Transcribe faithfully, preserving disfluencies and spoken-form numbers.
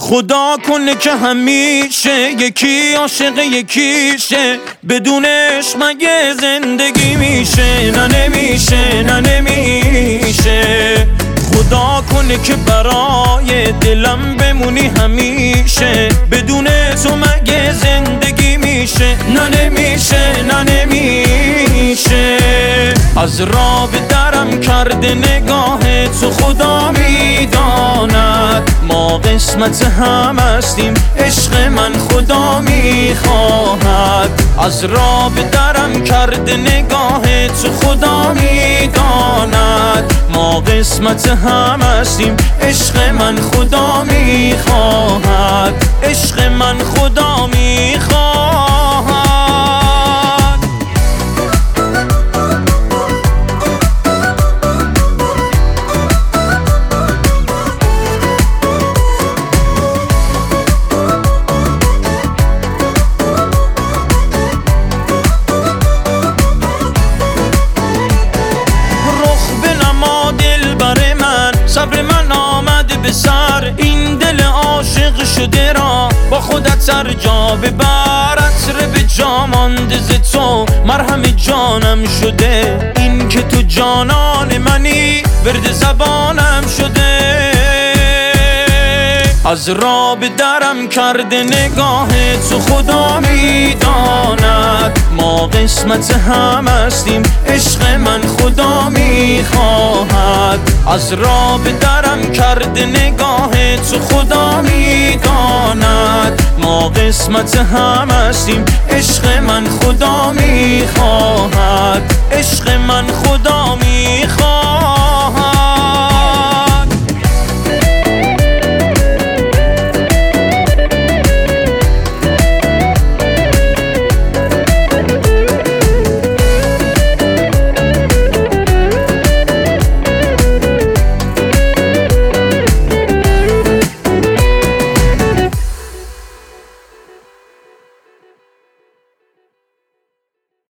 خدا کنه که همیشه یکی عاشق یکیشه، بدونش مگه زندگی میشه؟ نه نمیشه، نه نمیشه. خدا کنه که برای دلم بمونی همیشه، بدون تو مگه زندگی میشه؟ نه نمیشه، نه نمیشه. از راه به درم کرده نگاه تو، خدا میداند ما قسمت هم هستیم، عشق من خدا میخواهد. از راه به درم کرده نگاه تو، خدا میداند ما قسمت هم هستیم، عشق من خدا میخواهد، عشق من خدا میخواهد. صبر من آمد به سر، این دل عاشق شده را با خودت سر جا ببر. عطر به جا مانده ز تو، مرهم جانم شده، این که تو جانان منی ورد زبانم شده. از راه به درم کرده نگاه تو، خدا میداند ما قسمت هم هستیم، عشق من خدا میخواهد. از راه به درم کرده نگاه تو، خدا میداند ما قسمت هم هستیم، عشق من خدا میخواهد، عشق من خدا میخواهد.